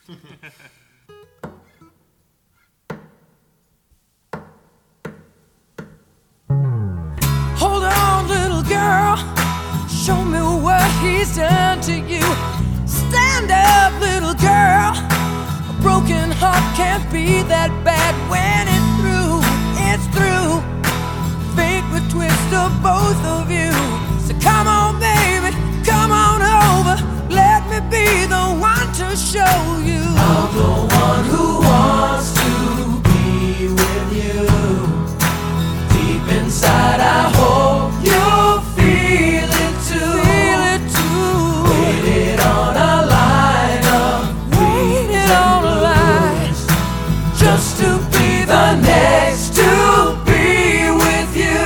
Hold on, little girl, show me what he's done to you. Stand up, little girl, a broken heart can't be that bad. When it's through, it's through. Fate would twist of both of you. So come on, baby, come on over. Let me be the one to show you. I'm the one who wants to be with you. Deep inside I hope you'll feel it too. Feel it too. Waited on a line of Waited on a line just to be the next to be with you.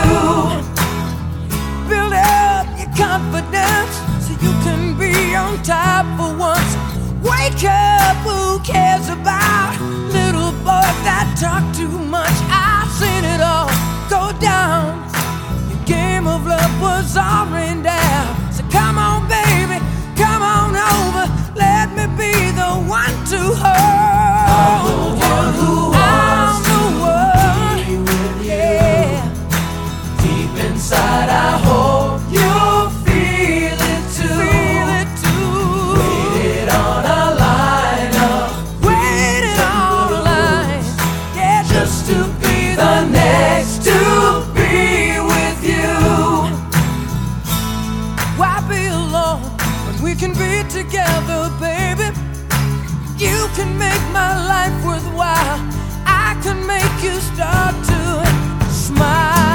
Build up your confidence so you can be on top for once. Wake up, who cares about little boys that talk too much? I've seen it all go down. Your game of love was all rained down. So come on, baby, come on over. Let me be the one to hold you. One who I'm wants the one. to be with you. Yeah. Deep inside I hope you'll feel it too. Feel it too. Waited on a line of Waiting on the line, yeah, just to be the next to be with you. why be alone when we can be together, baby? You can make my life worthwhile. I can make you start to smile.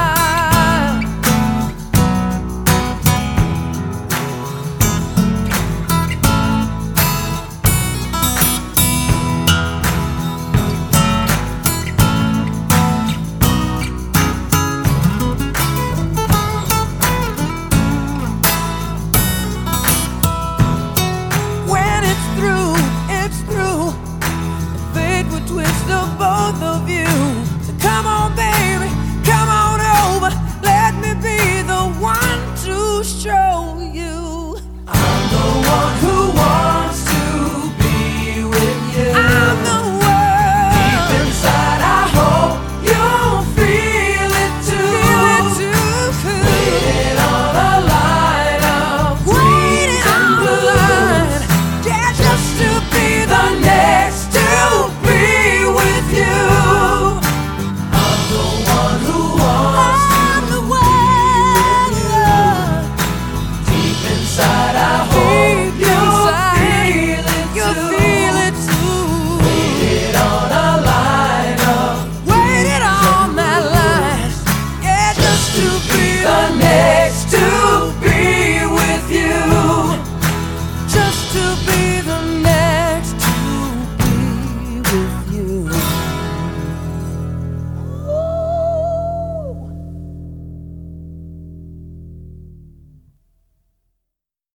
When it's through, it's through. Fate would twist of both of you. So come on, baby, come on over. Let me be the one to show you. I'm the one who wants to be with you. I'm the Deep one. inside I hope you'll feel it too. Feel it too. Waited on a line of Waiting on the line, yeah, just to be the next to be with you. I'm the one who wants I'm the one. deep inside I hope Deep you'll inside, feel it you'll too. feel it too. Waited on a line of Waited on that line, yeah, just to be the next to be with you. just to be